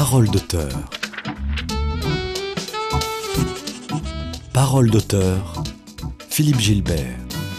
Parole d'auteur. Parole d'auteur, Philippe Gilbert.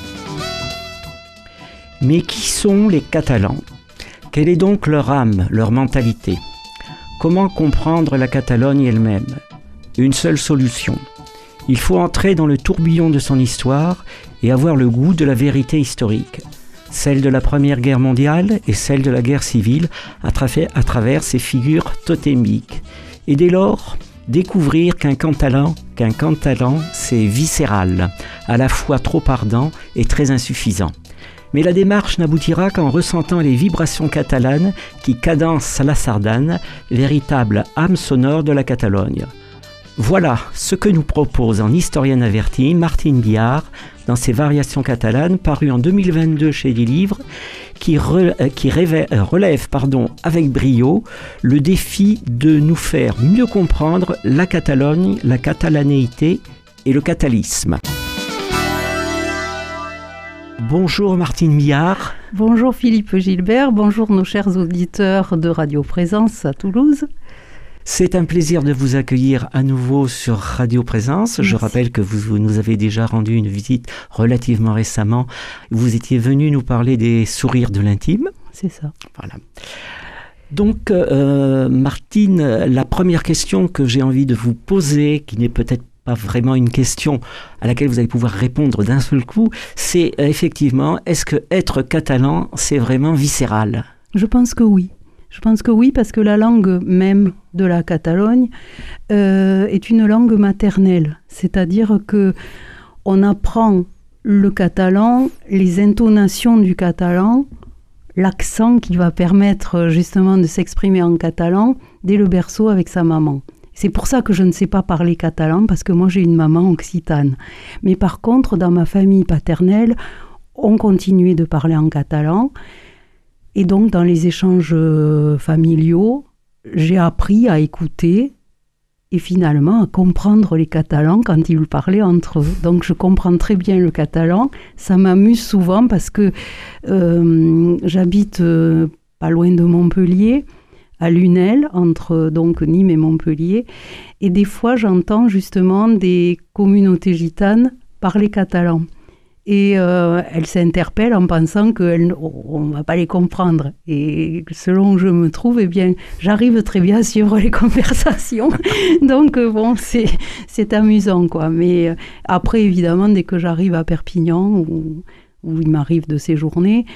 Mais qui sont les Catalans ? Quelle est donc leur âme, leur mentalité ? Comment comprendre la Catalogne elle-même ? Une seule solution. Il faut entrer dans le tourbillon de son histoire et avoir le goût de la vérité historique, celle de la Première Guerre mondiale et celle de la guerre civile à travers ces figures totémiques. Et dès lors, découvrir qu'un catalan, c'est viscéral, à la fois trop ardent et très insuffisant. Mais la démarche n'aboutira qu'en ressentant les vibrations catalanes qui cadencent la Sardane, véritable âme sonore de la Catalogne. Voilà ce que nous propose en historienne avertie Martine Biard dans ses Variations catalanes, paru en 2022 chez des livres, qui relève avec brio le défi de nous faire mieux comprendre la Catalogne, la catalanéité et le catalisme. Bonjour Martine Biard. Bonjour Philippe Gilbert, bonjour nos chers auditeurs de Radio Présence à Toulouse. C'est un plaisir de vous accueillir à nouveau sur Radio Présence. Merci. Je rappelle que vous nous avez déjà rendu une visite relativement récemment. Vous étiez venu nous parler des sourires de l'intime. C'est ça. Voilà. Donc, Martine, la première question que j'ai envie de vous poser, qui n'est peut-être pas vraiment une question à laquelle vous allez pouvoir répondre d'un seul coup, c'est effectivement, est-ce que être catalan, c'est vraiment viscéral ? Je pense que oui. Je pense que oui, parce que la langue même de la Catalogne est une langue maternelle. C'est-à-dire qu'on apprend le catalan, les intonations du catalan, l'accent qui va permettre justement de s'exprimer en catalan dès le berceau avec sa maman. C'est pour ça que je ne sais pas parler catalan, parce que moi j'ai une maman occitane. Mais par contre, dans ma famille paternelle, on continuait de parler en catalan. Et donc, dans les échanges familiaux, j'ai appris à écouter et finalement à comprendre les Catalans quand ils parlaient entre eux. Donc, je comprends très bien le catalan. Ça m'amuse souvent parce que j'habite pas loin de Montpellier, à Lunel, entre donc Nîmes et Montpellier. Et des fois, j'entends justement des communautés gitanes parler catalan. Et elles s'interpellent en pensant qu'on ne va pas les comprendre. Et selon où je me trouve, eh bien, j'arrive très bien à suivre les conversations. Donc, bon, c'est amusant, quoi. Mais après, évidemment, dès que j'arrive à Perpignan, où il m'arrive de séjourner,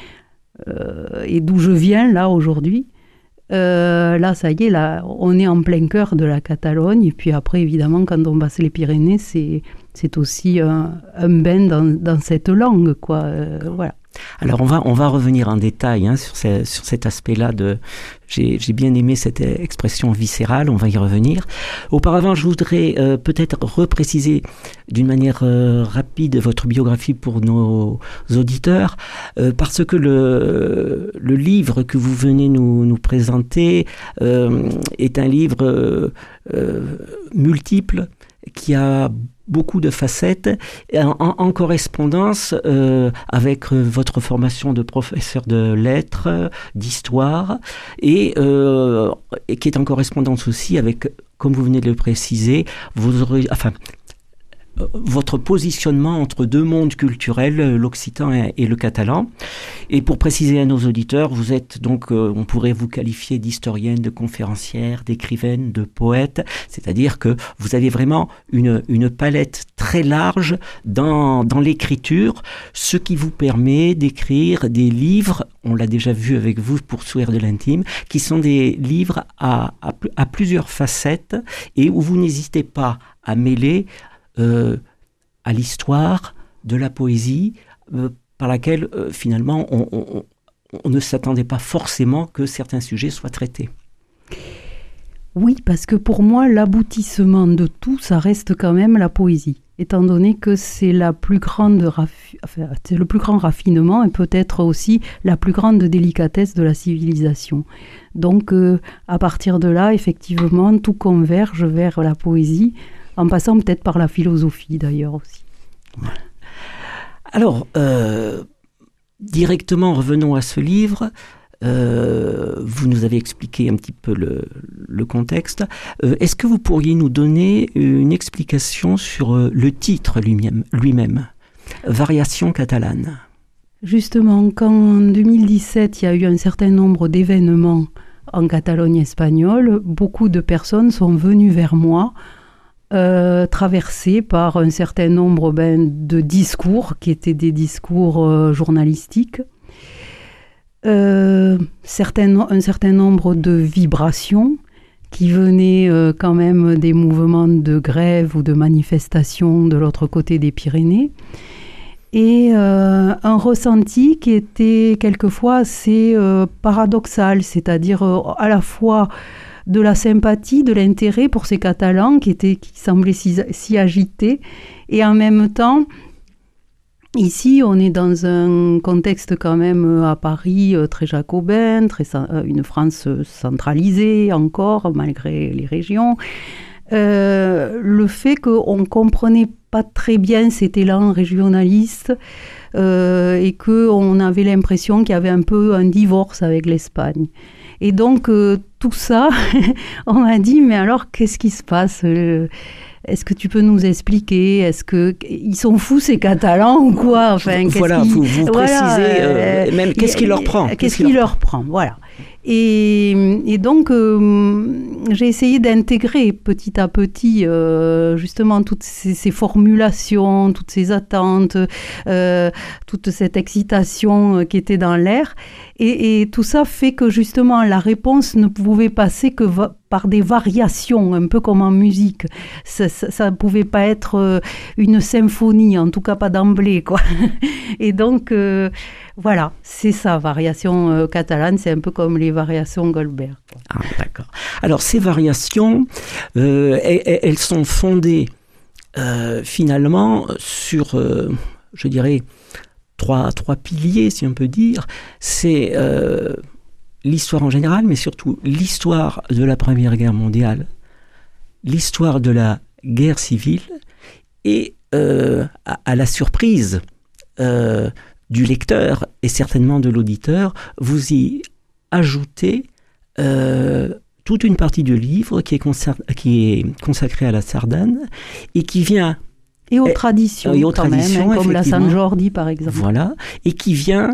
et d'où je viens, là, aujourd'hui, là, ça y est, là, on est en plein cœur de la Catalogne. Et puis après, évidemment, quand on passe les Pyrénées, c'est aussi un bain dans cette langue, quoi. Voilà. Alors, on va revenir en détail sur cet aspect-là de... J'ai bien aimé cette expression viscérale, on va y revenir. Auparavant, je voudrais peut-être repréciser d'une manière rapide votre biographie pour nos auditeurs, parce que le livre que vous venez nous présenter est un livre multiple qui a beaucoup de facettes, en correspondance avec votre formation de professeur de lettres, d'histoire, et qui est en correspondance aussi avec, comme vous venez de le préciser, votre positionnement entre deux mondes culturels, l'occitan et le catalan. Et pour préciser à nos auditeurs, vous êtes donc, on pourrait vous qualifier d'historienne, de conférencière, d'écrivaine, de poète, c'est-à-dire que vous avez vraiment une palette très large dans l'écriture, ce qui vous permet d'écrire des livres, on l'a déjà vu avec vous pour Sourire de l'intime, qui sont des livres à plusieurs facettes et où vous n'hésitez pas à mêler à l'histoire de la poésie par laquelle finalement on ne s'attendait pas forcément que certains sujets soient traités. Oui, parce que pour moi, l'aboutissement de tout, ça reste quand même la poésie, étant donné que c'est le plus grand raffinement et peut-être aussi la plus grande délicatesse de la civilisation. Donc, à partir de là, effectivement, tout converge vers la poésie, en passant peut-être par la philosophie d'ailleurs aussi. Alors, directement revenons à ce livre. Vous nous avez expliqué un petit peu le contexte. Est-ce que vous pourriez nous donner une explication sur le titre lui-même, Variations catalanes? Justement, quand en 2017, il y a eu un certain nombre d'événements en Catalogne espagnole, beaucoup de personnes sont venues vers moi, traversées par un certain nombre de discours, qui étaient des discours journalistiques, un certain nombre de vibrations qui venaient quand même des mouvements de grève ou de manifestations de l'autre côté des Pyrénées, et un ressenti qui était quelquefois assez paradoxal, c'est-à-dire à la fois de la sympathie, de l'intérêt pour ces Catalans qui semblaient si agités, et en même temps, ici, on est dans un contexte quand même à Paris très jacobin, une France centralisée encore, malgré les régions. Le fait qu'on ne comprenait pas très bien cet élan régionaliste et qu'on avait l'impression qu'il y avait un peu un divorce avec l'Espagne. Et donc, tout ça, on m'a dit, mais alors, qu'est-ce qui se passe ? Est-ce que tu peux nous expliquer ? Est-ce qu'ils sont fous, ces Catalans, ou quoi ? Enfin, voilà, vous précisez même qu'est-ce qui leur prend ? Qu'est-ce qui leur prend ? Voilà. Et donc, j'ai essayé d'intégrer petit à petit justement toutes ces formulations, toutes ces attentes, toute cette excitation qui était dans l'air. Et tout ça fait que justement, la réponse ne pouvait passer que par des variations, un peu comme en musique. Ça ne pouvait pas être une symphonie, en tout cas pas d'emblée, quoi. Et donc, voilà, c'est ça, variation catalane, c'est un peu comme les variations Goldberg. Ah, d'accord. Alors, ces variations, elles sont fondées finalement sur, je dirais, trois piliers, si on peut dire. C'est l'histoire en général, mais surtout l'histoire de la Première Guerre mondiale, l'histoire de la guerre civile, et à la surprise du lecteur et certainement de l'auditeur, vous y ajoutez toute une partie du livre qui est consacrée à la Sardane et qui vient... Et aux traditions, quand même, comme la Sant Jordi, par exemple. Voilà, et qui vient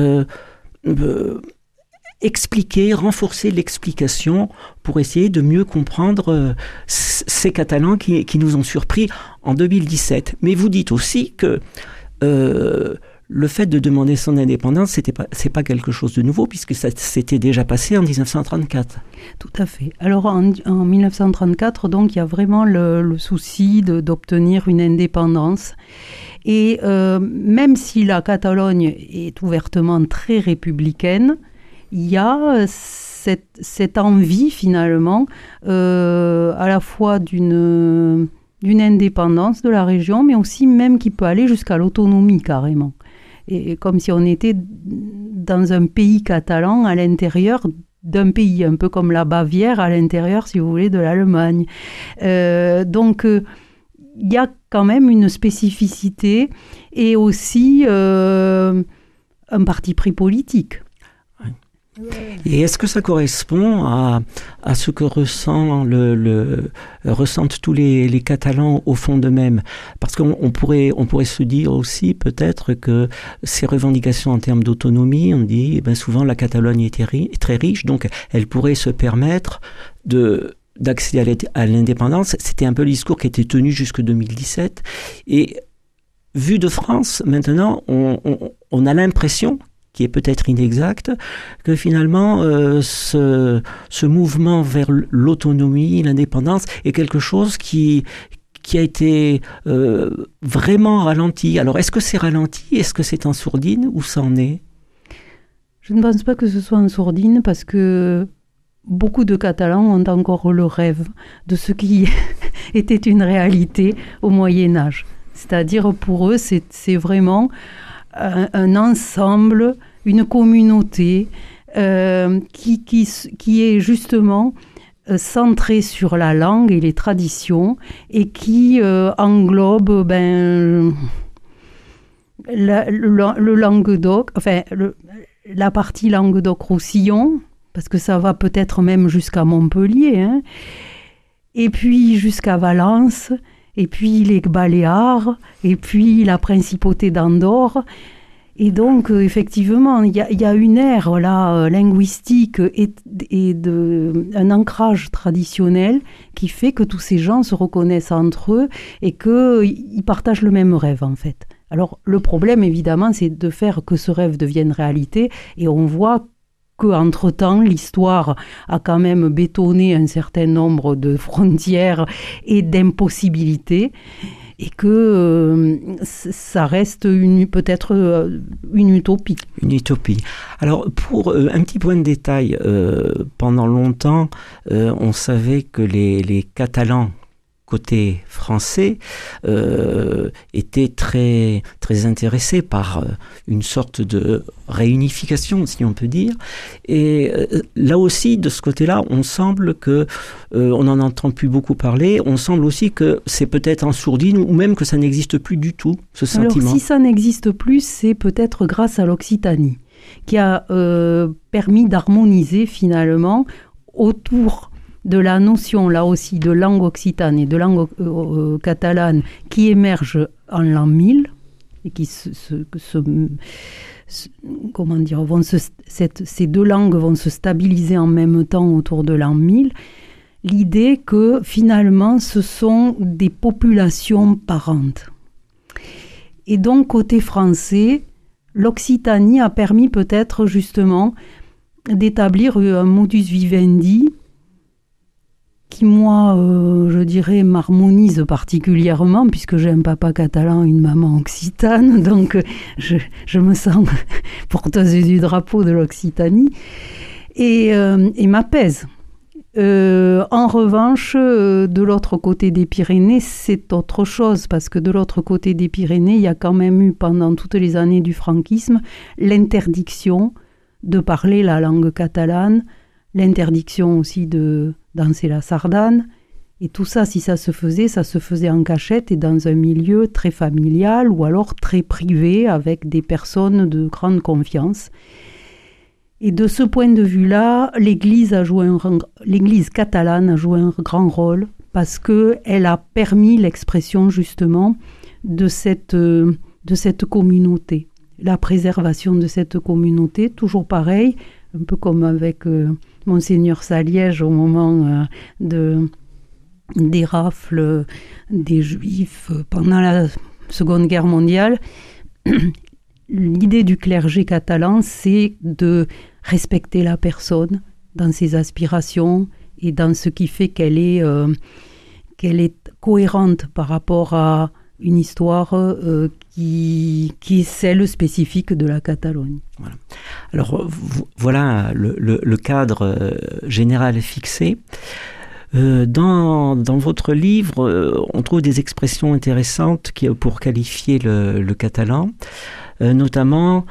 renforcer l'explication pour essayer de mieux comprendre ces Catalans qui nous ont surpris en 2017. Mais vous dites aussi que le fait de demander son indépendance, c'est pas quelque chose de nouveau, puisque ça s'était déjà passé en 1934. Tout à fait. Alors en 1934, donc, il y a vraiment le souci d'obtenir une indépendance. Et même si la Catalogne est ouvertement très républicaine, il y a cette envie finalement à la fois d'une indépendance de la région, mais aussi même qui peut aller jusqu'à l'autonomie carrément. Et comme si on était dans un pays catalan à l'intérieur d'un pays, un peu comme la Bavière à l'intérieur, si vous voulez, de l'Allemagne. Donc, il y a quand même une spécificité et aussi un parti pris politique. Et est-ce que ça correspond à ce que ressentent tous les Catalans au fond d'eux-mêmes? Parce qu'on pourrait se dire aussi peut-être que ces revendications en termes d'autonomie, on dit souvent la Catalogne est très riche, donc elle pourrait se permettre d'accéder à l'indépendance. C'était un peu le discours qui était tenu jusque 2017. Et vu de France, maintenant, on a l'impression, qui est peut-être inexact, que finalement ce mouvement vers l'autonomie, l'indépendance est quelque chose qui a été vraiment ralenti. Alors est-ce que c'est ralenti? Est-ce que c'est en sourdine? Où ça en est? Je ne pense pas que ce soit en sourdine, parce que beaucoup de Catalans ont encore le rêve de ce qui était une réalité au Moyen-Âge. C'est-à-dire, pour eux, c'est vraiment un ensemble, une communauté qui est justement centrée sur la langue et les traditions, et qui englobe le Languedoc, enfin la partie Languedoc-Roussillon, parce que ça va peut-être même jusqu'à Montpellier, hein, et puis jusqu'à Valence, et puis les Baléares, et puis la principauté d'Andorre. Et donc, effectivement, il y a une ère là, linguistique et un ancrage traditionnel qui fait que tous ces gens se reconnaissent entre eux et qu'ils partagent le même rêve, en fait. Alors, le problème, évidemment, c'est de faire que ce rêve devienne réalité. Et on voit qu'entre-temps, l'histoire a quand même bétonné un certain nombre de frontières et d'impossibilités. Et que ça reste peut-être une utopie. Une utopie. Alors, pour un petit point de détail, pendant longtemps, on savait que les Catalans, côté français, étaient très, très intéressés par une sorte de réunification, si on peut dire. Et là aussi, de ce côté-là, on semble que, on n'en entend plus beaucoup parler, on semble aussi que c'est peut-être en sourdine ou même que ça n'existe plus du tout, ce sentiment. Alors, si ça n'existe plus, c'est peut-être grâce à l'Occitanie, qui a permis d'harmoniser finalement autour de la notion, là aussi, de langue occitane et de langue catalane qui émerge en l'an 1000 et qui comment dire, ces deux langues vont se stabiliser en même temps autour de l'an 1000. L'idée que finalement ce sont des populations parentes. Et donc côté français, l'Occitanie a permis peut-être justement d'établir un modus vivendi qui, moi, je dirais, m'harmonise particulièrement, puisque j'ai un papa catalan et une maman occitane, donc je me sens porteuse du drapeau de l'Occitanie, et m'apaise. En revanche, de l'autre côté des Pyrénées, c'est autre chose, parce que de l'autre côté des Pyrénées, il y a quand même eu, pendant toutes les années du franquisme, l'interdiction de parler la langue catalane, l'interdiction aussi de danser la sardane. Et tout ça, si ça se faisait en cachette et dans un milieu très familial ou alors très privé avec des personnes de grande confiance. Et de ce point de vue-là, l'Église catalane a joué un grand rôle parce qu'elle a permis l'expression justement de cette communauté, la préservation de cette communauté, toujours pareil, un peu comme avec Monseigneur Saliège au moment des rafles des Juifs pendant la Seconde Guerre mondiale. L'idée du clergé catalan, c'est de respecter la personne dans ses aspirations et dans ce qui fait qu'elle est cohérente par rapport à une histoire qui est celle spécifique de la Catalogne. Voilà. Alors voilà le cadre général fixé. Dans votre livre, on trouve des expressions intéressantes pour qualifier le catalan. Notamment,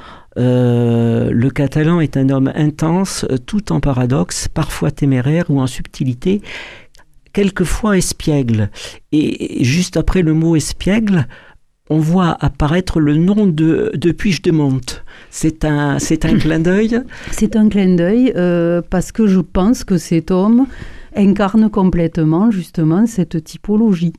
le catalan est un homme intense, tout en paradoxe, parfois téméraire ou en subtilité, quelquefois espiègle. Et juste après le mot espiègle, on voit apparaître le nom de Puig de Monte. C'est un clin d'œil. C'est un clin d'œil parce que je pense que cet homme incarne complètement justement cette typologie.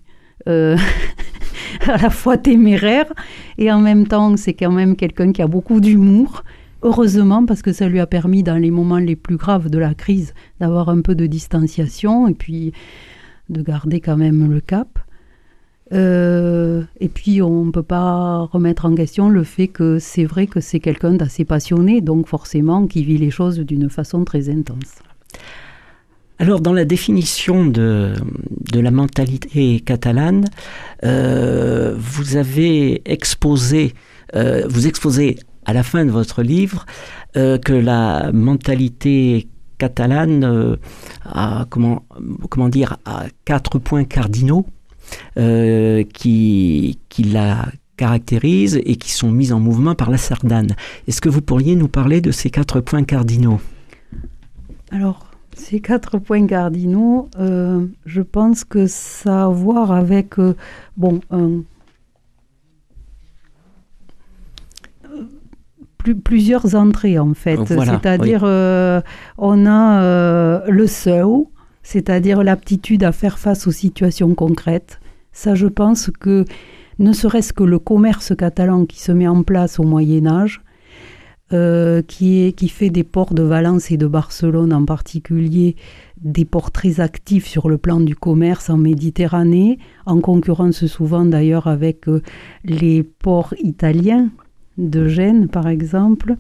À la fois téméraire et en même temps c'est quand même quelqu'un qui a beaucoup d'humour, heureusement, parce que ça lui a permis dans les moments les plus graves de la crise d'avoir un peu de distanciation et puis de garder quand même le cap. Et puis on ne peut pas remettre en question le fait que c'est vrai que c'est quelqu'un d'assez passionné, donc forcément qui vit les choses d'une façon très intense. Alors, dans la définition de la mentalité catalane, vous exposez à la fin de votre livre que la mentalité catalane a 4 points cardinaux qui la caractérisent et qui sont mis en mouvement par la sardane. Est-ce que vous pourriez nous parler de ces 4 points cardinaux ? Alors, ces 4 points cardinaux, je pense que ça a à voir avec plusieurs entrées en fait. Voilà, C'est-à-dire, on a le seu, c'est-à-dire l'aptitude à faire face aux situations concrètes. Ça, je pense que ne serait-ce que le commerce catalan qui se met en place au Moyen-Âge, qui fait des ports de Valence et de Barcelone en particulier, des ports très actifs sur le plan du commerce en Méditerranée, en concurrence souvent d'ailleurs avec les ports italiens de Gênes par exemple.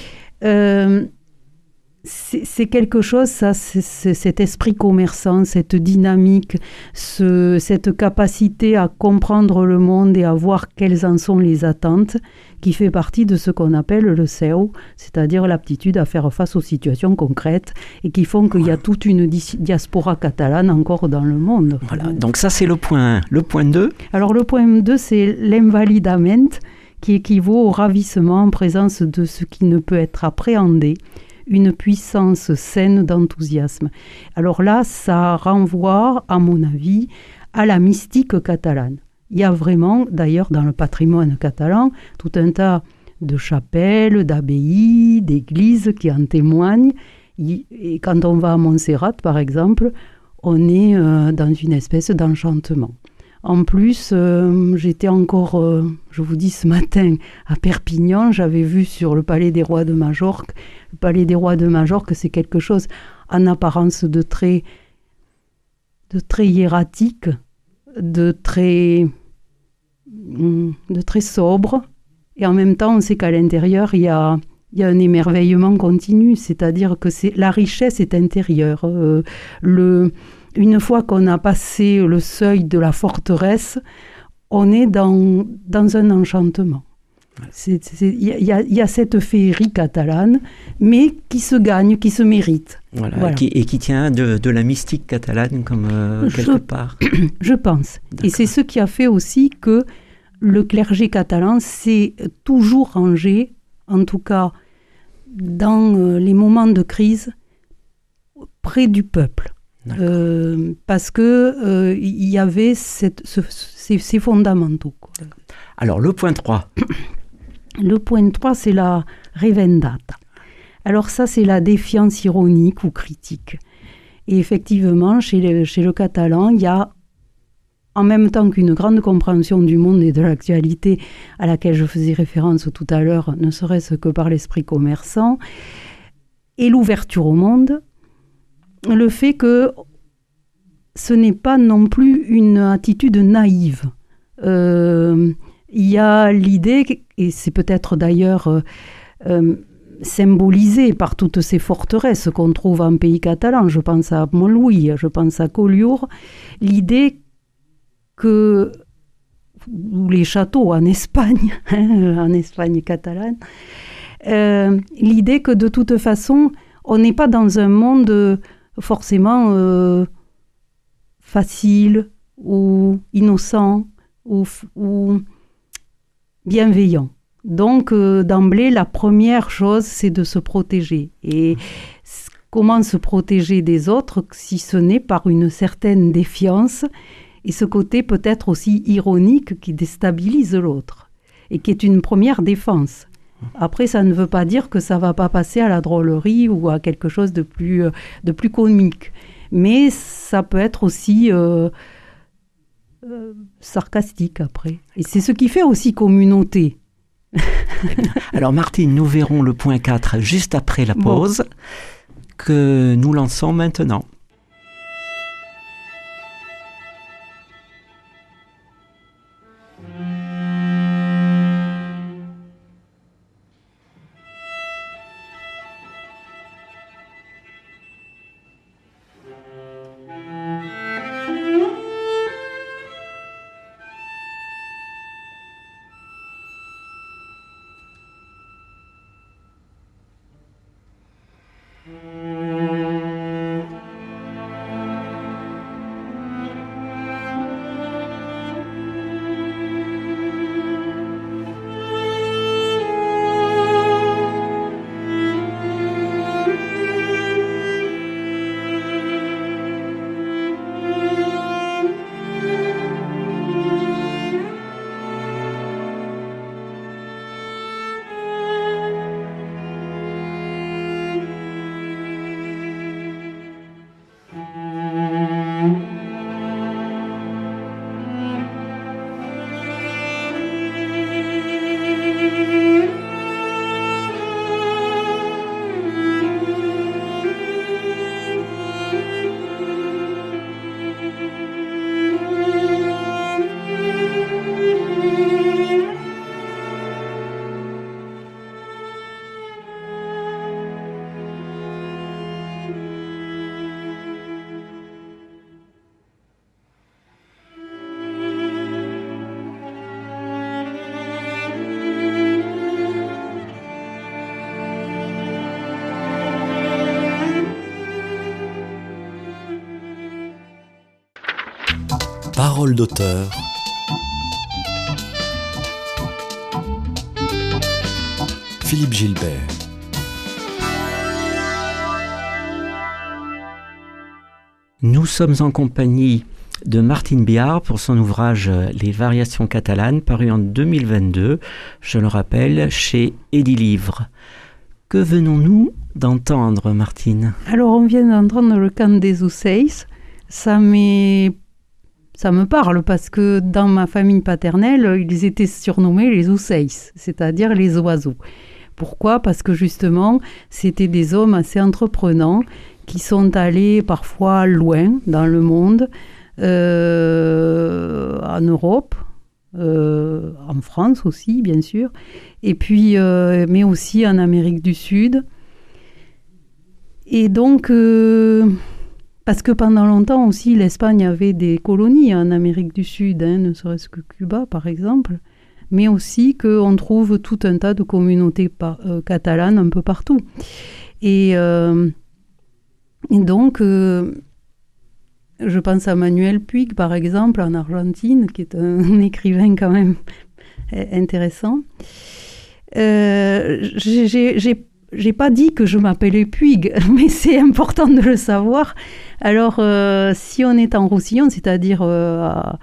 C'est quelque chose, ça, c'est cet esprit commerçant, cette dynamique, cette capacité à comprendre le monde et à voir quelles en sont les attentes, qui fait partie de ce qu'on appelle le seu, c'est-à-dire l'aptitude à faire face aux situations concrètes et qui font qu'il y a toute une diaspora catalane encore dans le monde. Voilà, donc ça c'est le point 1. Le point 2 ? Alors le point 2, c'est l'invalidament, qui équivaut au ravissement en présence de ce qui ne peut être appréhendé, une puissance saine d'enthousiasme. Alors là, ça renvoie, à mon avis, à la mystique catalane. Il y a vraiment, d'ailleurs, dans le patrimoine catalan, tout un tas de chapelles, d'abbayes, d'églises qui en témoignent. Et quand on va à Montserrat, par exemple, on est dans une espèce d'enchantement. En plus, j'étais encore, je vous dis ce matin, à Perpignan, j'avais vu sur le Palais des Rois de Majorque. Le Palais des Rois de Majorque, c'est quelque chose en apparence de très hiératique, de très sobre. Et en même temps, on sait qu'à l'intérieur, il y a un émerveillement continu, c'est-à-dire que la richesse est intérieure. Une fois qu'on a passé le seuil de la forteresse, on est dans un enchantement. Il y a cette féerie catalane, mais qui se gagne, qui se mérite. Voilà. Et qui tient de la mystique catalane comme quelque part. Je pense. D'accord. Et c'est ce qui a fait aussi que le clergé catalan s'est toujours rangé, en tout cas dans les moments de crise, près du peuple. Parce que il y avait ces fondamentaux. Quoi. Alors, le point 3. Le point 3, c'est la revendata. Alors ça, c'est la défiance ironique ou critique. Et effectivement, chez le catalan, il y a, en même temps qu'une grande compréhension du monde et de l'actualité à laquelle je faisais référence tout à l'heure, ne serait-ce que par l'esprit commerçant, et l'ouverture au monde, le fait que ce n'est pas non plus une attitude naïve. Il y a l'idée, et c'est peut-être d'ailleurs symbolisé par toutes ces forteresses qu'on trouve en pays catalan, je pense à Montlouis, je pense à Collioure, l'idée que, ou les châteaux en Espagne, en Espagne catalane, l'idée que de toute façon, on n'est pas dans un monde forcément facile ou innocent ou bienveillant. Donc, d'emblée, la première chose, c'est de se protéger. Et comment se protéger des autres si ce n'est par une certaine défiance et ce côté peut-être aussi ironique qui déstabilise l'autre et qui est une première défense. Après, ça ne veut pas dire que ça ne va pas passer à la drôlerie ou à quelque chose de plus comique. Mais ça peut être aussi sarcastique après. Et c'est ce qui fait aussi communauté. Alors Martine, nous verrons le point 4 juste après la pause que nous lançons maintenant. Parole d'auteur. Philippe Gilbert. Nous sommes en compagnie de Martine Biard pour son ouvrage Les variations catalanes, paru en 2022, je le rappelle, chez Edilivre. Que venons-nous d'entendre, Martine ? Alors, on vient d'entendre le cant des ocells. Ça me parle parce que dans ma famille paternelle, ils étaient surnommés les ocells, c'est-à-dire les oiseaux. Pourquoi ? Parce que justement, c'était des hommes assez entreprenants qui sont allés parfois loin dans le monde, en Europe, en France aussi, bien sûr, et puis, mais aussi en Amérique du Sud. Et donc, parce que pendant longtemps aussi, l'Espagne avait des colonies en Amérique du Sud, ne serait-ce que Cuba, par exemple, mais aussi qu'on trouve tout un tas de communautés catalanes un peu partout. Et donc, je pense à Manuel Puig, par exemple, en Argentine, qui est un écrivain quand même intéressant. J'ai pas dit que je m'appelais Puig, mais c'est important de le savoir. Alors, si on est en Roussillon, c'est-à-dire à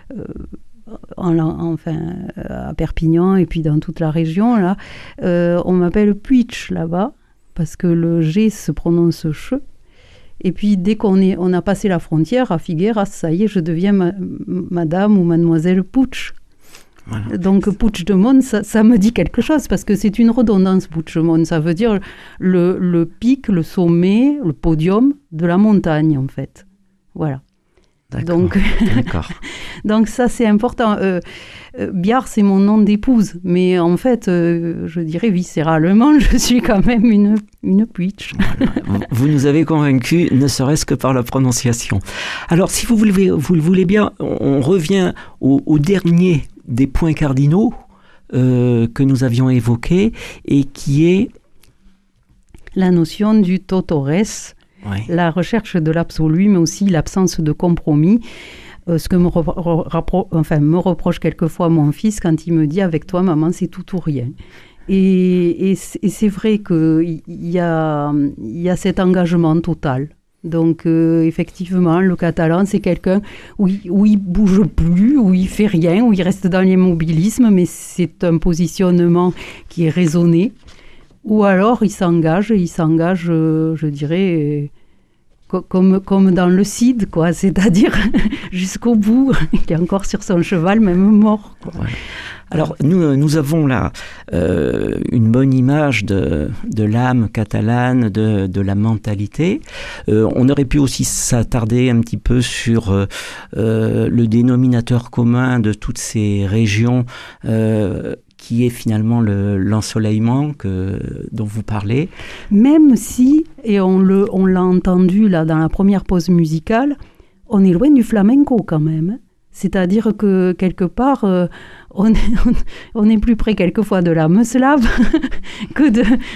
Perpignan et puis dans toute la région, là, on m'appelle Puig là-bas, parce que le G se prononce che. Et puis, dès on a passé la frontière à Figueras, ça y est, je deviens madame ou mademoiselle Puig. Voilà. Donc, Puigdemont, ça me dit quelque chose, parce que c'est une redondance, Puigdemont. Ça veut dire le pic, le sommet, le podium de la montagne, en fait. Voilà. D'accord. Donc ça, c'est important. Biard, c'est mon nom d'épouse, mais en fait, je dirais viscéralement, je suis quand même une Puig. Voilà. Vous nous avez convaincus, ne serait-ce que par la prononciation. Alors, si vous le voulez bien, on revient au dernier des points cardinaux que nous avions évoqués, et qui est la notion du totores. Oui. La recherche de l'absolu, mais aussi l'absence de compromis. Ce que me reproche quelquefois mon fils quand il me dit « avec toi, maman, c'est tout ou rien ». Et c'est vrai qu'il y a cet engagement total. Donc, effectivement, le catalan, c'est quelqu'un où il bouge plus, où il fait rien, où il reste dans l'immobilisme, mais c'est un positionnement qui est raisonné. Ou alors, il s'engage, je dirais, comme dans le Cid, quoi, c'est-à-dire jusqu'au bout. Il est encore sur son cheval, même mort, quoi. Ouais. Alors, nous avons là une bonne image de l'âme catalane, de la mentalité. On aurait pu aussi s'attarder un petit peu sur le dénominateur commun de toutes ces régions, qui est finalement l'ensoleillement dont vous parlez. Même si, et on l'a entendu là dans la première pause musicale, on est loin du flamenco quand même. C'est-à-dire que quelque part, on est plus près quelquefois de l'âme slave que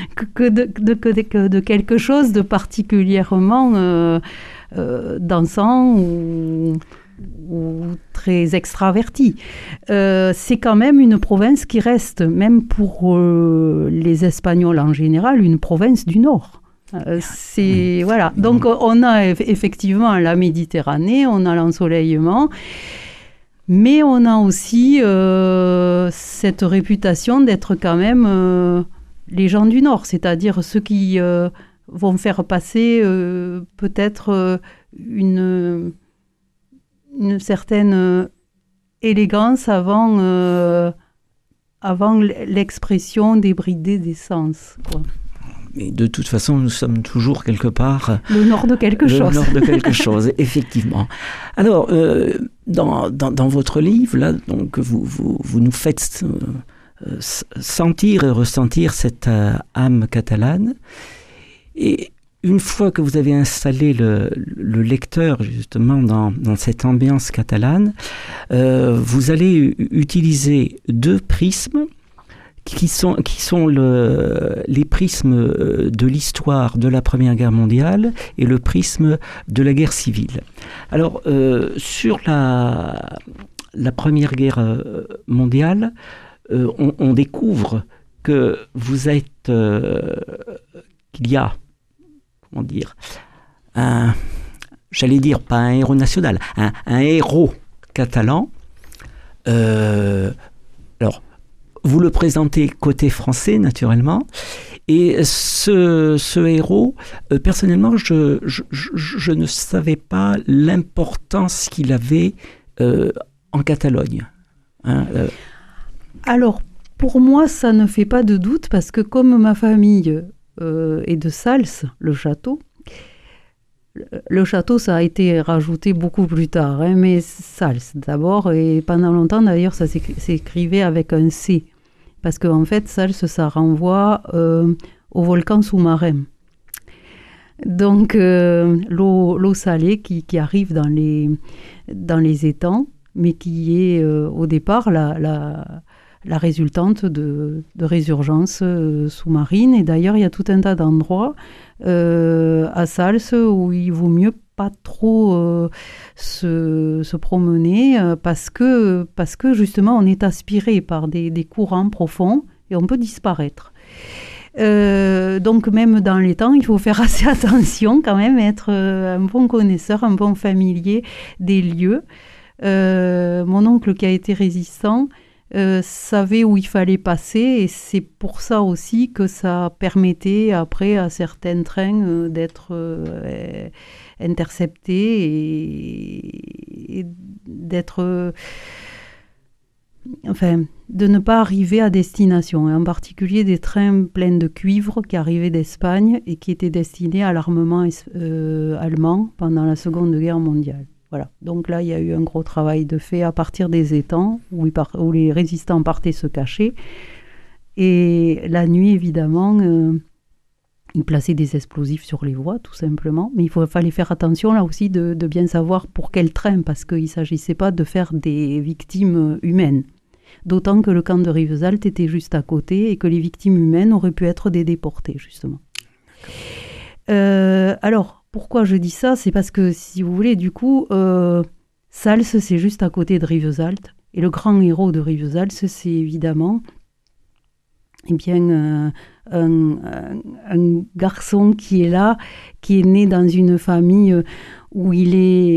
de quelque chose de particulièrement dansant ou très extraverti. C'est quand même une province qui reste, même pour les Espagnols en général, une province du Nord. Voilà. Donc on a effectivement la Méditerranée, on a l'ensoleillement, mais on a aussi cette réputation d'être quand même les gens du Nord, c'est-à-dire ceux qui vont faire passer peut-être une certaine élégance avant l'expression débridée des sens, quoi. Mais de toute façon, nous sommes toujours quelque part... Le nord de quelque chose. Le nord de quelque chose, effectivement. Alors, dans votre livre, là, donc, vous nous faites sentir et ressentir cette âme catalane. Et une fois que vous avez installé le lecteur, justement, dans cette ambiance catalane, vous allez utiliser deux prismes qui sont les prismes de l'histoire de la Première Guerre mondiale et le prisme de la guerre civile. Alors, sur la Première Guerre mondiale, on découvre que vous êtes... qu'il y a, comment dire, j'allais dire pas un héros national, un héros catalan. Alors, vous le présentez côté français, naturellement. Et ce héros, personnellement, je ne savais pas l'importance qu'il avait en Catalogne. Alors, pour moi, ça ne fait pas de doute, parce que comme ma famille est de Sals, le château, ça a été rajouté beaucoup plus tard, hein, mais Sals d'abord, et pendant longtemps d'ailleurs ça s'écrivait avec un C, parce qu'en fait Sals ça renvoie au volcan sous-marin. Donc l'eau salée qui arrive dans les étangs, mais qui est au départ la résultante de résurgences sous-marines. Et d'ailleurs, il y a tout un tas d'endroits à Sals où il vaut mieux pas trop se promener parce que justement, on est aspiré par des courants profonds et on peut disparaître. Donc même dans les temps, il faut faire assez attention quand même, être un bon connaisseur, un bon familier des lieux. Mon oncle qui a été résistant savait où il fallait passer, et c'est pour ça aussi que ça permettait après à certains trains d'être interceptés et d'être de ne pas arriver à destination, et en particulier des trains pleins de cuivre qui arrivaient d'Espagne et qui étaient destinés à l'armement allemand pendant la Seconde Guerre mondiale. Voilà. Donc là, il y a eu un gros travail de fait à partir des étangs où les résistants partaient se cacher. Et la nuit, évidemment, ils plaçaient des explosifs sur les voies, tout simplement. Mais il fallait faire attention là aussi de bien savoir pour quel train, parce qu'il ne s'agissait pas de faire des victimes humaines. D'autant que le camp de Rivesaltes était juste à côté et que les victimes humaines auraient pu être des déportés, justement. Alors, pourquoi je dis ça ? C'est parce que, si vous voulez, du coup, Sals, c'est juste à côté de Rivesaltes. Et le grand héros de Rivesaltes, c'est évidemment un garçon qui est là, qui est né dans une famille où il est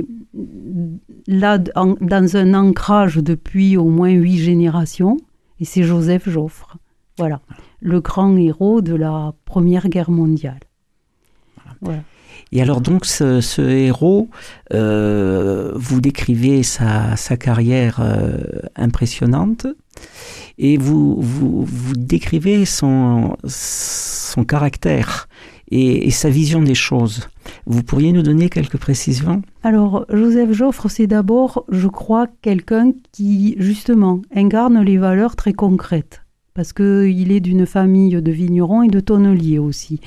là dans un ancrage depuis au moins 8 générations. Et c'est Joseph Joffre. Voilà, le grand héros de la Première Guerre mondiale. Voilà. Et alors donc ce héros, vous décrivez sa carrière impressionnante, et vous décrivez son caractère et sa vision des choses. Vous pourriez nous donner quelques précisions ? Alors, Joseph Joffre, c'est d'abord, je crois, quelqu'un qui, justement, incarne les valeurs très concrètes, parce qu'il est d'une famille de vignerons et de tonneliers aussi.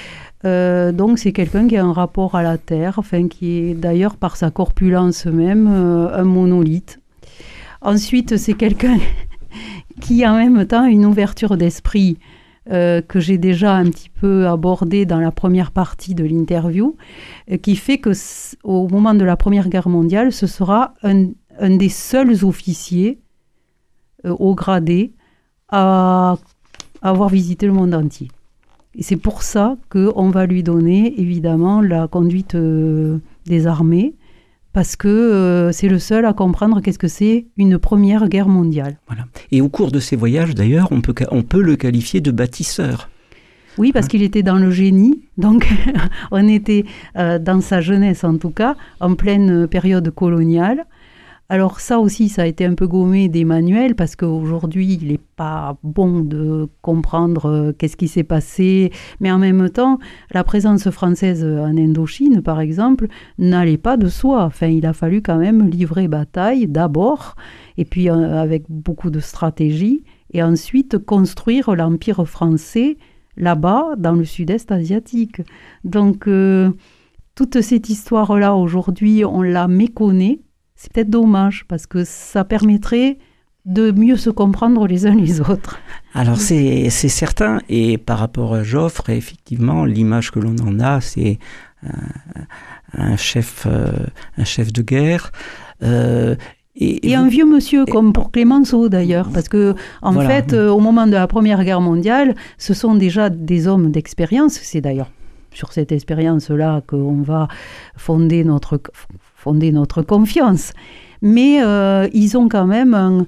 Donc c'est quelqu'un qui a un rapport à la terre, qui est d'ailleurs par sa corpulence même un monolithe. Ensuite, c'est quelqu'un qui en même temps a une ouverture d'esprit que j'ai déjà un petit peu abordée dans la première partie de l'interview, qui fait que au moment de la Première Guerre mondiale, ce sera un des seuls officiers haut gradé à avoir visité le monde entier. Et c'est pour ça qu'on va lui donner, évidemment, la conduite des armées, parce que c'est le seul à comprendre qu'est-ce que c'est une Première Guerre mondiale. Voilà. Et au cours de ses voyages, d'ailleurs, on peut le qualifier de bâtisseur. Oui, parce qu'il était dans le génie, donc on était, dans sa jeunesse en tout cas, en pleine période coloniale. Alors ça aussi, ça a été un peu gommé des manuels, parce qu'aujourd'hui, il n'est pas bon de comprendre qu'est-ce qui s'est passé. Mais en même temps, la présence française en Indochine, par exemple, n'allait pas de soi. Il a fallu quand même livrer bataille d'abord, et puis avec beaucoup de stratégie, et ensuite construire l'Empire français là-bas, dans le sud-est asiatique. Donc, toute cette histoire-là, aujourd'hui, on la méconnaît. C'est peut-être dommage, parce que ça permettrait de mieux se comprendre les uns les autres. Alors c'est certain, et par rapport à Joffre, effectivement, l'image que l'on en a, c'est un chef de guerre. Et un vieux monsieur, comme pour Clémenceau d'ailleurs, parce que en fait, au moment de la Première Guerre mondiale, ce sont déjà des hommes d'expérience. C'est d'ailleurs sur cette expérience-là qu'on va fonder notre confiance. Mais ils ont quand même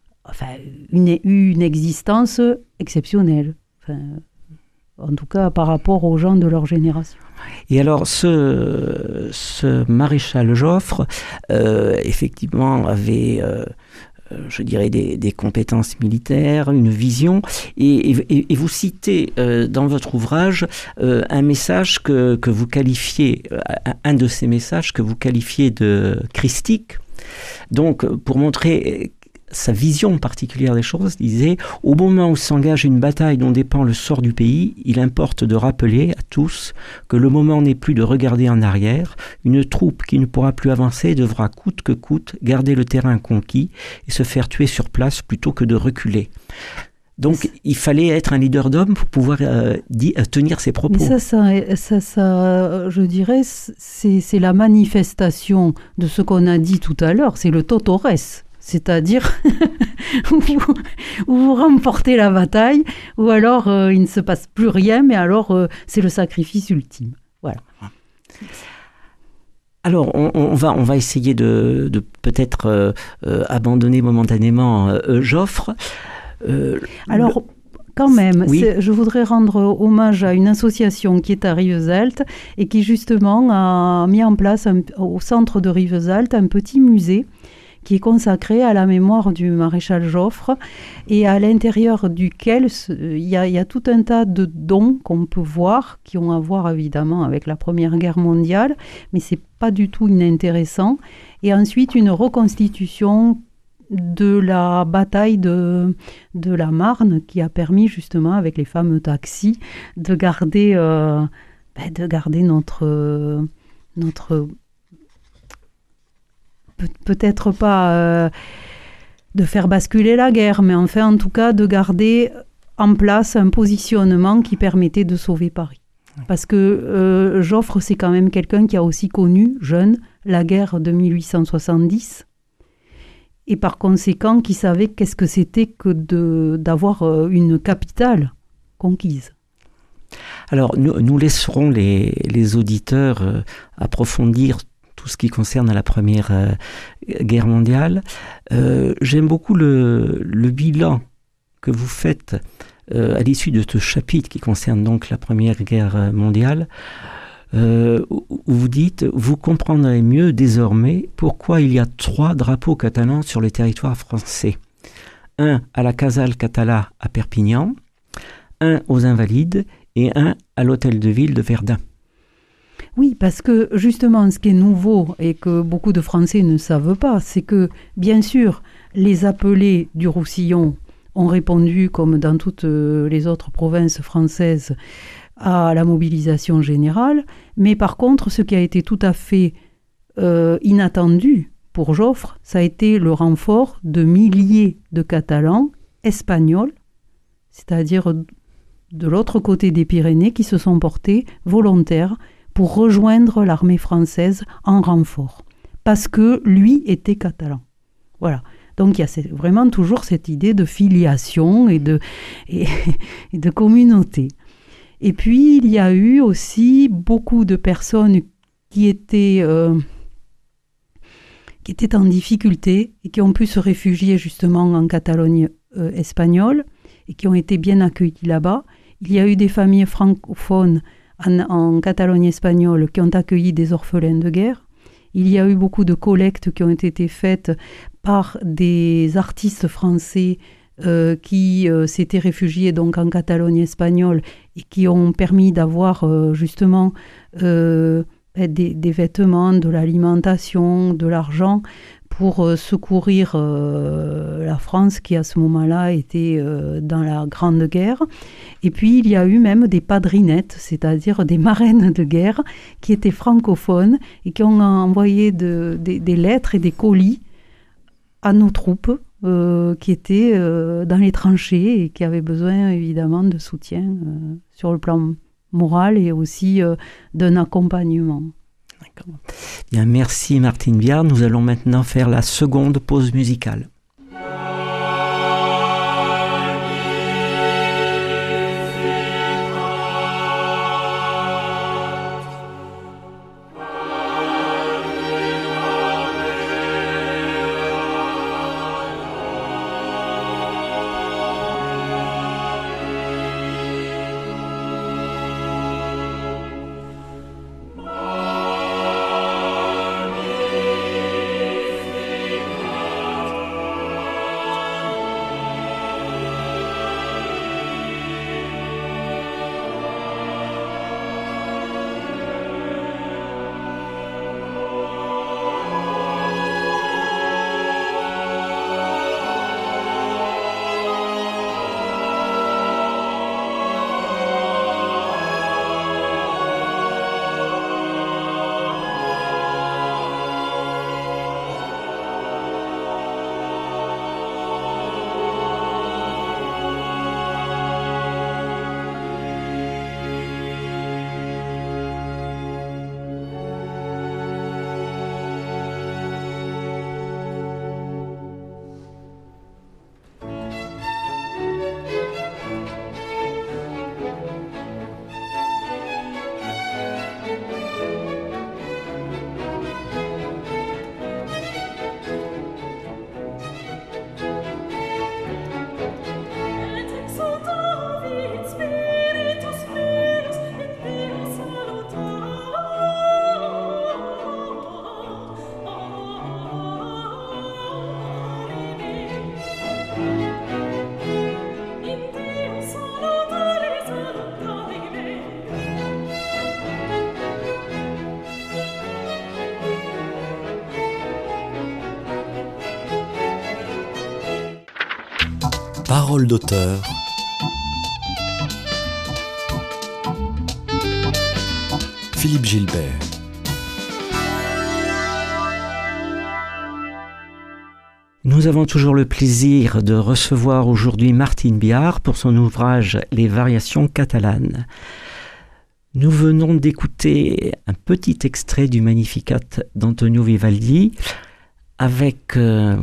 une existence exceptionnelle. En tout cas, par rapport aux gens de leur génération. Et alors, ce maréchal Joffre, effectivement, avait, je dirais, des compétences militaires, une vision, et vous citez dans votre ouvrage un message que vous qualifiez, un de ces messages que vous qualifiez de christique. Donc, pour montrer sa vision particulière des choses, disait « Au moment où s'engage une bataille dont dépend le sort du pays, il importe de rappeler à tous que le moment n'est plus de regarder en arrière. Une troupe qui ne pourra plus avancer devra coûte que coûte garder le terrain conquis et se faire tuer sur place plutôt que de reculer. » Donc, il fallait être un leader d'homme pour pouvoir tenir ses propos. Mais ça, je dirais, c'est la manifestation de ce qu'on a dit tout à l'heure, c'est le totores. C'est-à-dire où vous remportez la bataille, ou alors il ne se passe plus rien, mais alors c'est le sacrifice ultime. Voilà. Alors, on va essayer de peut-être abandonner momentanément Joffre. Alors, quand même, oui. Je voudrais rendre hommage à une association qui est à Rivesaltes et qui justement a mis en place au centre de Rivesaltes un petit musée qui est consacré à la mémoire du maréchal Joffre et à l'intérieur duquel il y a tout un tas de dons qu'on peut voir, qui ont à voir évidemment avec la Première Guerre mondiale, mais c'est pas du tout inintéressant. Et ensuite, une reconstitution de la bataille de la Marne qui a permis justement, avec les fameux taxis, de garder notre peut-être pas de faire basculer la guerre, mais enfin en tout cas de garder en place un positionnement qui permettait de sauver Paris. Parce que Joffre, c'est quand même quelqu'un qui a aussi connu, jeune, la guerre de 1870, et par conséquent qui savait qu'est-ce que c'était que d'avoir une capitale conquise. Alors nous laisserons les auditeurs approfondir tout ce qui concerne la Première Guerre mondiale. J'aime beaucoup le bilan que vous faites à l'issue de ce chapitre qui concerne donc la Première Guerre mondiale, où vous dites « Vous comprendrez mieux désormais pourquoi il y a 3 drapeaux catalans sur le territoire français. Un à la Casale Catala à Perpignan, un aux Invalides et un à l'Hôtel de Ville de Verdun. » Oui, parce que justement, ce qui est nouveau et que beaucoup de Français ne savent pas, c'est que, bien sûr, les appelés du Roussillon ont répondu, comme dans toutes les autres provinces françaises, à la mobilisation générale. Mais par contre, ce qui a été tout à fait inattendu pour Joffre, ça a été le renfort de milliers de Catalans espagnols, c'est-à-dire de l'autre côté des Pyrénées, qui se sont portés volontaires pour rejoindre l'armée française en renfort, parce que lui était catalan. Voilà. Donc il y a vraiment toujours cette idée de filiation et de communauté. Et puis il y a eu aussi beaucoup de personnes qui étaient en difficulté et qui ont pu se réfugier justement en Catalogne espagnole et qui ont été bien accueillis là-bas. Il y a eu des familles francophones en Catalogne espagnole qui ont accueilli des orphelins de guerre. Il y a eu beaucoup de collectes qui ont été faites par des artistes français qui s'étaient réfugiés donc en Catalogne espagnole et qui ont permis d'avoir justement des vêtements, de l'alimentation, de l'argent pour secourir la France qui à ce moment-là était dans la Grande Guerre. Et puis il y a eu même des padrinettes, c'est-à-dire des marraines de guerre qui étaient francophones et qui ont envoyé des lettres et des colis à nos troupes qui étaient dans les tranchées et qui avaient besoin évidemment de soutien sur le plan moral et aussi d'un accompagnement. D'accord. Bien, merci Martine Biard. Nous allons maintenant faire la seconde pause musicale. Parole d'auteur. Philippe Gilbert. Nous avons toujours le plaisir de recevoir aujourd'hui Martine Biard pour son ouvrage « Les variations catalanes ». Nous venons d'écouter un petit extrait du Magnificat d'Antonio Vivaldi avec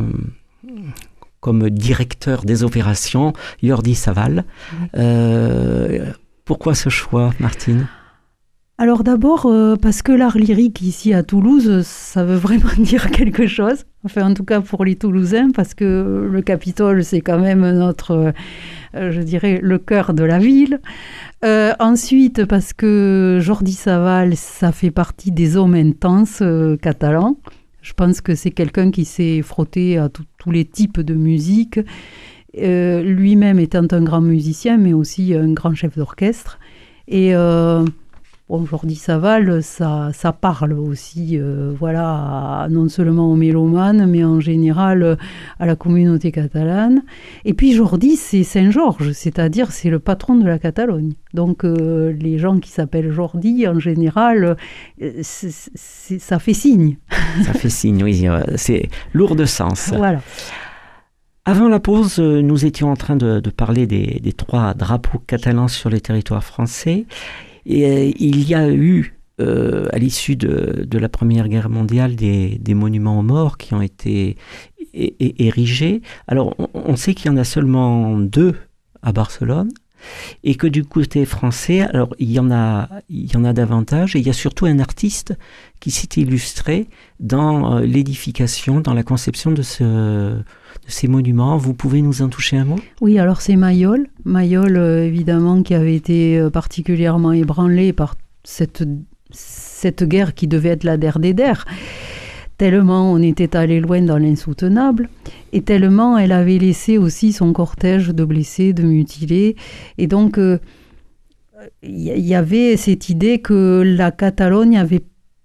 comme directeur des opérations Jordi Savall. Pourquoi ce choix, Martine ? Alors d'abord, parce que l'art lyrique ici à Toulouse, ça veut vraiment dire quelque chose. Enfin, en tout cas pour les Toulousains, parce que le Capitole, c'est quand même notre, je dirais, le cœur de la ville. Ensuite, parce que Jordi Savall, ça fait partie des hommes intenses catalans. Je pense que c'est quelqu'un qui s'est frotté à tous les types de musique, lui-même étant un grand musicien, mais aussi un grand chef d'orchestre. Et Jordi Savall, ça parle aussi, non seulement aux mélomanes, mais en général à la communauté catalane. Et puis Jordi, c'est Saint-Georges, c'est-à-dire c'est le patron de la Catalogne. Donc les gens qui s'appellent Jordi, en général, ça fait signe. Ça fait signe, oui, c'est lourd de sens. Voilà. Avant la pause, nous étions en train de parler des 3 drapeaux catalans sur les territoires français. Et il y a eu, à l'issue de la Première Guerre mondiale, des monuments aux morts qui ont été érigés. Alors, on sait qu'il y en a seulement 2 à Barcelone, et que du côté français, alors il y en a davantage, et il y a surtout un artiste qui s'est illustré dans l'édification, dans la conception de ces monuments. Vous pouvez nous en toucher un mot ? Oui, alors c'est Mayol, évidemment, qui avait été particulièrement ébranlé par cette guerre qui devait être la der des der. Tellement on était allé loin dans l'insoutenable, et tellement elle avait laissé aussi son cortège de blessés, de mutilés. Et donc, il y avait cette idée que la Catalogne avait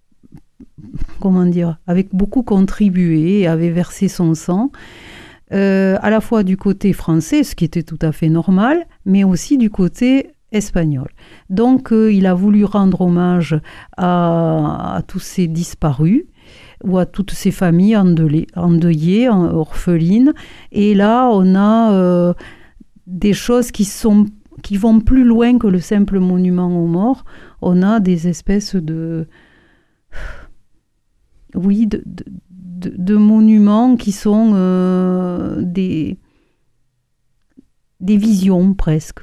beaucoup contribué, avait versé son sang, à la fois du côté français, ce qui était tout à fait normal, mais aussi du côté espagnol. Donc, il a voulu rendre hommage à tous ces disparus, ou à toutes ces familles endeuillées, orphelines. Et là, on a des choses qui vont plus loin que le simple monument aux morts. On a des espèces de monuments qui sont des visions presque,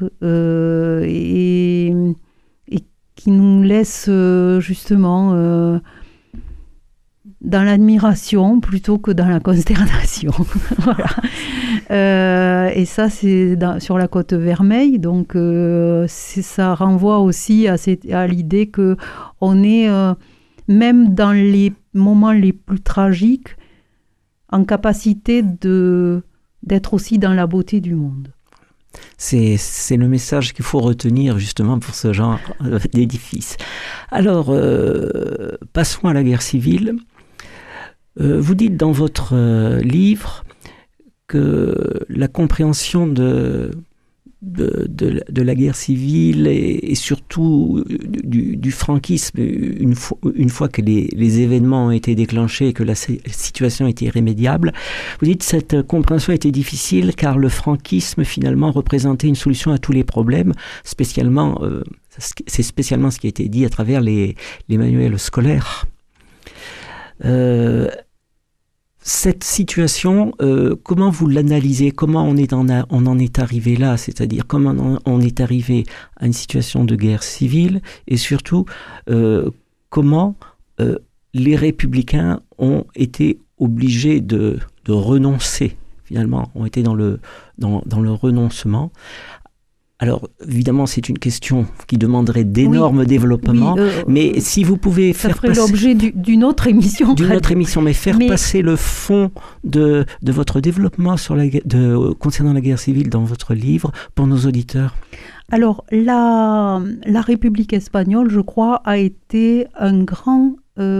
et qui nous laissent justement dans l'admiration plutôt que dans la consternation. Voilà. Et ça, c'est sur la Côte Vermeille, donc ça renvoie aussi à l'idée qu'on est, même dans les moments les plus tragiques, en capacité d'être aussi dans la beauté du monde. C'est le message qu'il faut retenir justement pour ce genre d'édifice. Alors, passons à la guerre civile. Vous dites dans votre livre que la compréhension de la guerre civile et surtout du franquisme, une fois que les événements ont été déclenchés et que la situation était irrémédiable, vous dites que cette compréhension était difficile car le franquisme finalement représentait une solution à tous les problèmes, spécialement, c'est spécialement ce qui a été dit à travers les manuels scolaires. Cette situation, comment vous l'analysez? Comment on en est arrivé là? C'est-à-dire comment on est arrivé à une situation de guerre civile et surtout comment les républicains ont été obligés de renoncer, finalement, ont été dans le renoncement. Alors, évidemment, c'est une question qui demanderait d'énormes développements, mais si vous pouvez faire passer... Ça ferait l'objet d'une autre émission. Mais faire passer le fond de votre développement concernant la guerre civile dans votre livre pour nos auditeurs. Alors, la République espagnole, je crois, a été un grand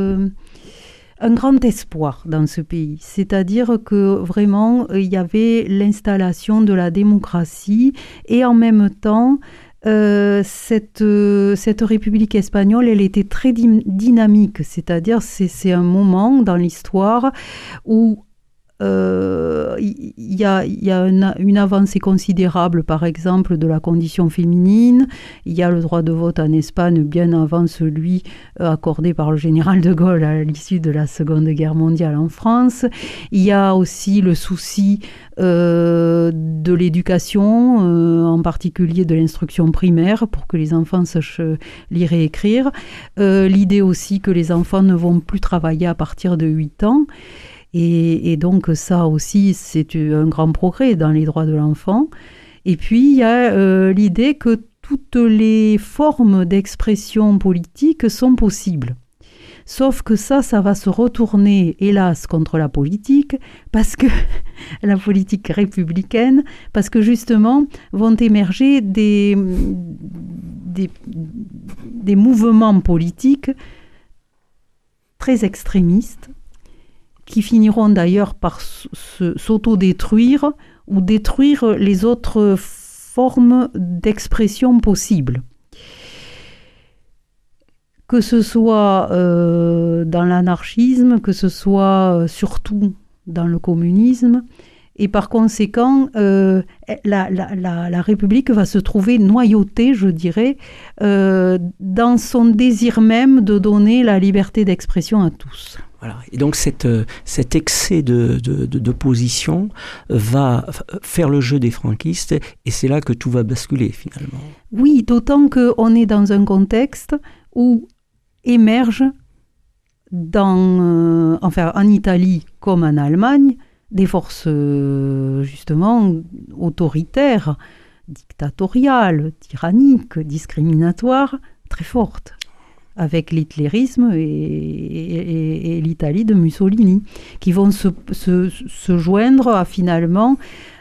espoir dans ce pays. C'est-à-dire que vraiment, il y avait l'installation de la démocratie et en même temps, cette République espagnole, elle était très dynamique. C'est-à-dire, c'est un moment dans l'histoire où il y a une avancée considérable, par exemple, de la condition féminine. Il y a le droit de vote en Espagne bien avant celui accordé par le général de Gaulle à l'issue de la Seconde Guerre mondiale en France. Il y a aussi le souci de l'éducation, en particulier de l'instruction primaire, pour que les enfants sachent lire et écrire. L'idée aussi que les enfants ne vont plus travailler à partir de 8 ans. Et donc ça aussi, c'est un grand progrès dans les droits de l'enfant. Et puis, il y a l'idée que toutes les formes d'expression politique sont possibles. Sauf que ça va se retourner, hélas, contre la politique, parce que la politique républicaine, parce que justement, vont émerger des mouvements politiques très extrémistes, qui finiront d'ailleurs par s'autodétruire ou détruire les autres formes d'expression possibles. Que ce soit dans l'anarchisme, que ce soit surtout dans le communisme. Et par conséquent, la République va se trouver noyautée, je dirais, dans son désir même de donner la liberté d'expression à tous. Voilà. Et donc cet excès d'opposition va faire le jeu des franquistes et c'est là que tout va basculer finalement. Oui, d'autant qu'on est dans un contexte où émergent en Italie comme en Allemagne des forces justement autoritaires, dictatoriales, tyranniques, discriminatoires, très fortes, avec l'hitlérisme et l'Italie de Mussolini, qui vont se joindre à finalement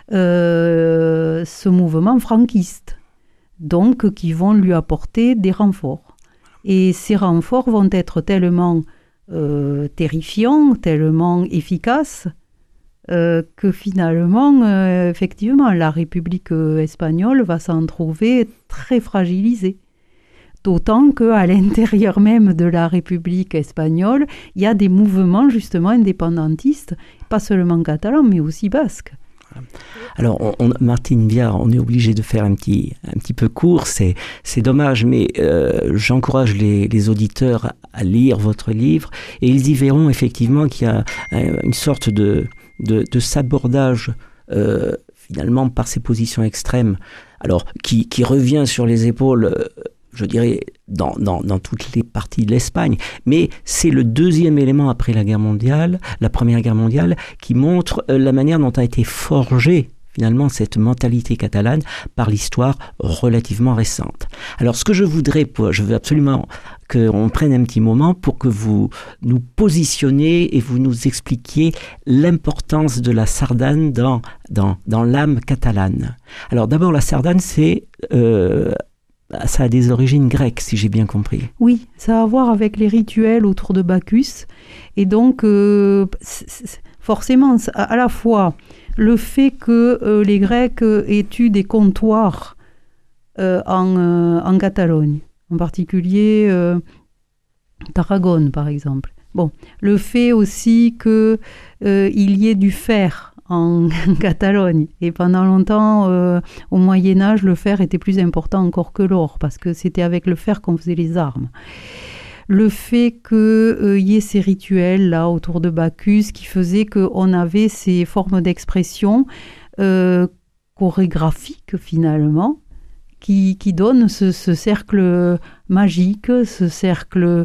ce mouvement franquiste, donc qui vont lui apporter des renforts. Et ces renforts vont être tellement terrifiants, tellement efficaces, que finalement, effectivement, la République espagnole va s'en trouver très fragilisée. D'autant qu'à l'intérieur même de la République espagnole, il y a des mouvements justement indépendantistes, pas seulement catalans, mais aussi basques. Alors, Martine Viard, on est obligé de faire un petit peu court, c'est dommage, mais j'encourage les auditeurs à lire votre livre, et ils y verront effectivement qu'il y a une sorte de sabordage, finalement, par ces positions extrêmes, alors qui revient sur les épaules, je dirais, dans toutes les parties de l'Espagne. Mais c'est le deuxième élément après la Première Guerre mondiale, qui montre la manière dont a été forgée finalement cette mentalité catalane par l'histoire relativement récente. Alors ce que je veux absolument qu'on prenne un petit moment pour que vous nous positionnez et vous nous expliquiez l'importance de la sardane dans l'âme catalane. Alors d'abord, la sardane, ça a des origines grecques, si j'ai bien compris. Oui, ça a à voir avec les rituels autour de Bacchus. Et donc, forcément, à la fois, le fait que les Grecs aient eu des comptoirs en Catalogne, en particulier Tarragone, par exemple. Bon, le fait aussi qu'il y ait du fer en Catalogne. Et pendant longtemps, au Moyen-Âge, le fer était plus important encore que l'or, parce que c'était avec le fer qu'on faisait les armes. Le fait qu'il y ait ces rituels-là autour de Bacchus qui faisaient qu'on avait ces formes d'expression chorégraphiques, finalement, qui donnent ce cercle magique, ce cercle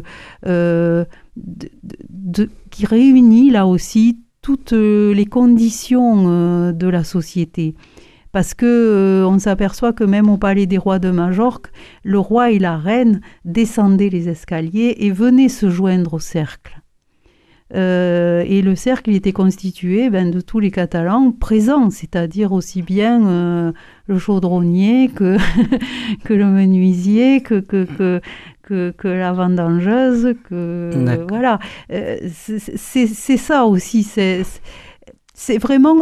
qui réunit là aussi toutes les conditions de la société. Parce qu'on s'aperçoit que même au palais des rois de Majorque, le roi et la reine descendaient les escaliers et venaient se joindre au cercle. Et le cercle était constitué de tous les Catalans présents, c'est-à-dire aussi bien le chaudronnier que le menuisier, que la vendangeuse, voilà. C'est ça aussi, c'est vraiment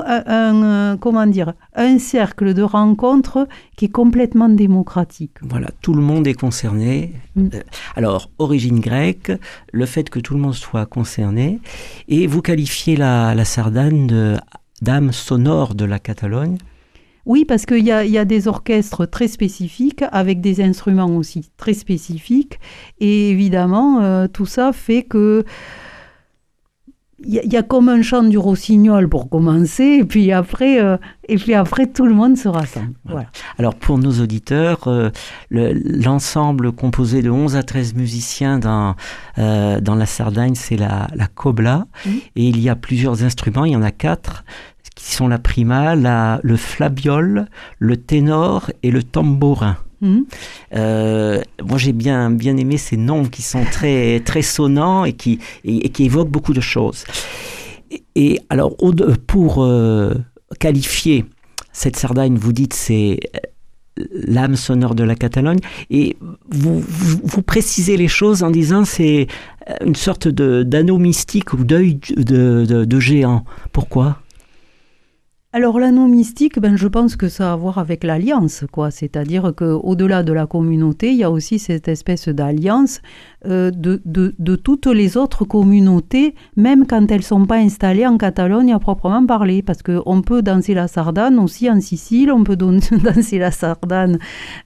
un cercle de rencontres qui est complètement démocratique. Voilà, tout le monde est concerné. Alors, origine grecque, le fait que tout le monde soit concerné, et vous qualifiez la sardane d'âme sonore de la Catalogne. Oui, parce qu'il y a des orchestres très spécifiques, avec des instruments aussi très spécifiques, et évidemment, tout ça fait que il y a comme un chant du rossignol pour commencer, et puis après tout le monde se rassemble. Voilà. Alors pour nos auditeurs, l'ensemble composé de 11 à 13 musiciens dans la Sardaigne, c'est la cobla, et il y a plusieurs instruments, il y en a 4, qui sont la prima, le flabiol, le ténor et le tambourin. Moi j'ai bien aimé ces noms qui sont très, très sonnants et qui évoquent beaucoup de choses. Et alors pour qualifier cette Sardaigne, vous dites c'est l'âme sonore de la Catalogne, et vous précisez les choses en disant c'est une sorte d'anneau mystique ou d'œil de géant. Pourquoi ? Alors l'anneau mystique, je pense que ça a à voir avec l'alliance, quoi. C'est-à-dire qu'au-delà de la communauté, il y a aussi cette espèce d'alliance de toutes les autres communautés, même quand elles ne sont pas installées en Catalogne à proprement parler. Parce qu'on peut danser la sardane aussi en Sicile, on peut danser la sardane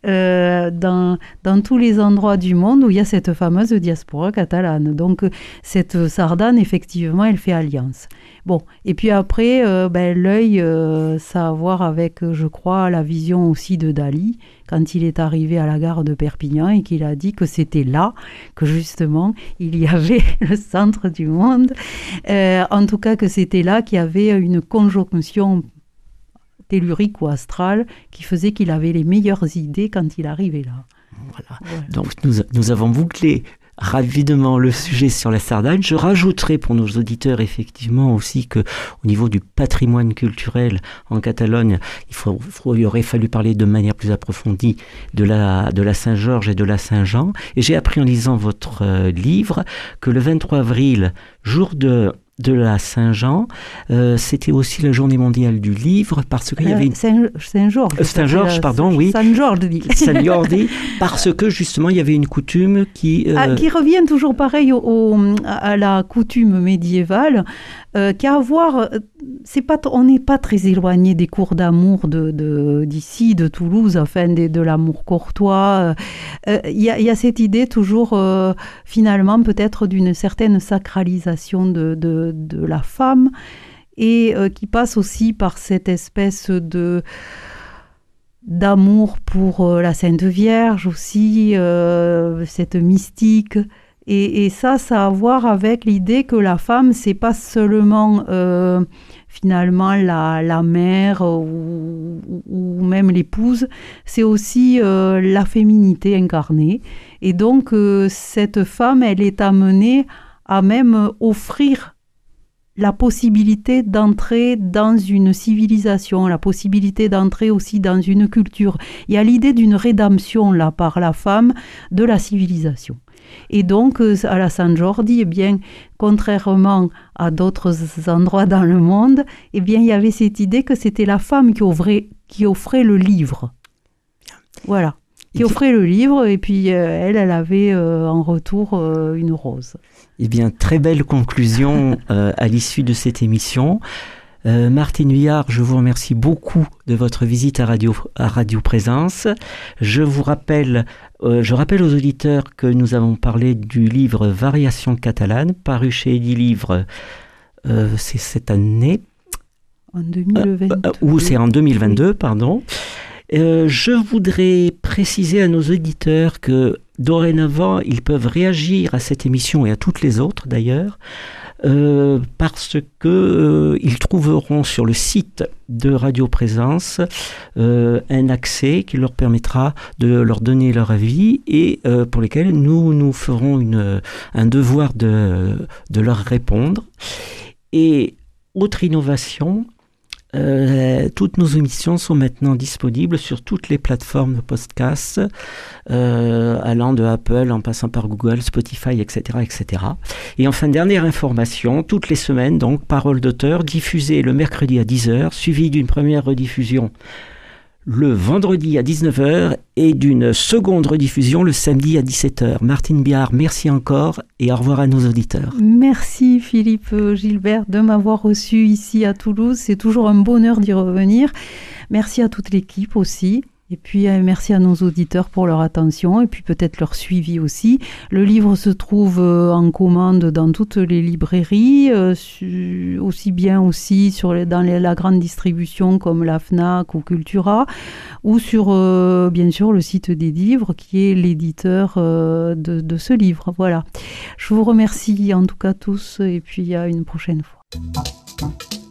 dans tous les endroits du monde où il y a cette fameuse diaspora catalane. Donc cette sardane, effectivement, elle fait alliance. Bon, et puis après, l'œil, ça a à voir avec, je crois, la vision aussi de Dali, quand il est arrivé à la gare de Perpignan et qu'il a dit que c'était là que justement il y avait le centre du monde. En tout cas, que c'était là qu'il y avait une conjonction tellurique ou astrale qui faisait qu'il avait les meilleures idées quand il arrivait là. Voilà. Donc nous avons bouclé rapidement le sujet sur la Sardaigne. Je rajouterai pour nos auditeurs effectivement aussi que au niveau du patrimoine culturel en Catalogne, il aurait fallu parler de manière plus approfondie de la Saint-Georges et de la Saint-Jean. Et j'ai appris en lisant votre livre que le 23 avril, jour de de la Saint-Jean, c'était aussi la journée mondiale du livre, parce qu'il y avait Saint-Georges. Saint-Georges, pardon, oui. Saint-Jordi. Saint-Jordi, parce que justement, il y avait une coutume qui revient toujours pareil à la coutume médiévale, qui a à voir... on n'est pas très éloigné des cours d'amour d'ici, de Toulouse, enfin de l'amour courtois. Il y a cette idée toujours, finalement, peut-être d'une certaine sacralisation de la femme, et qui passe aussi par cette espèce d'amour pour la Sainte Vierge aussi, cette mystique. Et ça a à voir avec l'idée que la femme, c'est pas seulement finalement la mère ou même l'épouse, c'est aussi la féminité incarnée. Et donc cette femme, elle est amenée à même offrir la possibilité d'entrer dans une civilisation, la possibilité d'entrer aussi dans une culture. Il y a l'idée d'une rédemption là par la femme de la civilisation. Et donc, à la Saint-Jordi, eh bien, contrairement à d'autres endroits dans le monde, eh bien, il y avait cette idée que c'était la femme qui offrait le livre. Voilà. Qui offrait le livre, et puis elle avait en retour une rose. Eh bien, très belle conclusion à l'issue de cette émission. Martine Vuillard, je vous remercie beaucoup de votre visite à Radio Présence. Je rappelle aux auditeurs que nous avons parlé du livre Variations catalanes, paru chez Edilivre, c'est cette année. En 2022. Ou c'est en 2022, pardon. Je voudrais préciser à nos auditeurs que dorénavant, ils peuvent réagir à cette émission et à toutes les autres d'ailleurs, parce que ils trouveront sur le site de Radio Présence un accès qui leur permettra de leur donner leur avis et pour lesquels nous ferons un devoir de leur répondre. Et autre innovation, toutes nos émissions sont maintenant disponibles sur toutes les plateformes de podcast, allant de Apple en passant par Google, Spotify, etc., etc. Et enfin, dernière information, toutes les semaines, donc, Parole d'auteur, diffusée le mercredi à 10h, suivie d'une première rediffusion le vendredi à 19h et d'une seconde rediffusion le samedi à 17h. Martine Vuillard, merci encore et au revoir à nos auditeurs. Merci Philippe Gilbert de m'avoir reçu ici à Toulouse. C'est toujours un bonheur d'y revenir. Merci à toute l'équipe aussi. Et puis merci à nos auditeurs pour leur attention et puis peut-être leur suivi aussi. Le livre se trouve en commande dans toutes les librairies, aussi bien aussi dans la grande distribution comme la Fnac ou Cultura, ou sur bien sûr le site des livres qui est l'éditeur de ce livre. Voilà. Je vous remercie en tout cas tous et puis à une prochaine fois.